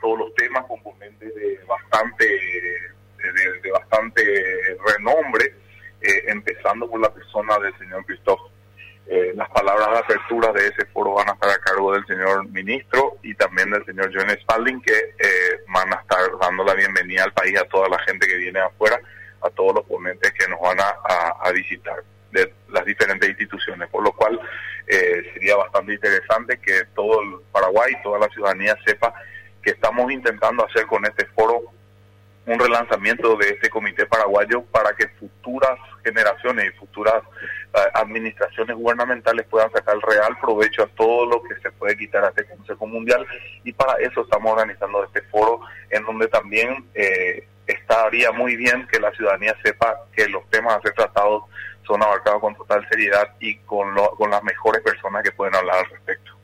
todos los temas, con ponentes de bastante renombre, empezando por la persona del señor Christophe. Las palabras de apertura de ese foro van a estar a cargo del señor ministro y también del señor John Spalding, que van a estar dando la bienvenida al país a toda la gente que viene afuera, a todos los ponentes que nos van a visitar de las diferentes instituciones, por lo cual sería bastante interesante que todo el Paraguay, toda la ciudadanía sepa que estamos intentando hacer con este foro un relanzamiento de este comité paraguayo para que futuras generaciones y futuras administraciones gubernamentales puedan sacar real provecho a todo lo que se puede quitar a este Consejo Mundial, y para eso estamos organizando este foro, en donde también estaría muy bien que la ciudadanía sepa que los temas a ser tratados son abarcados con total seriedad y con las mejores personas que pueden hablar al respecto.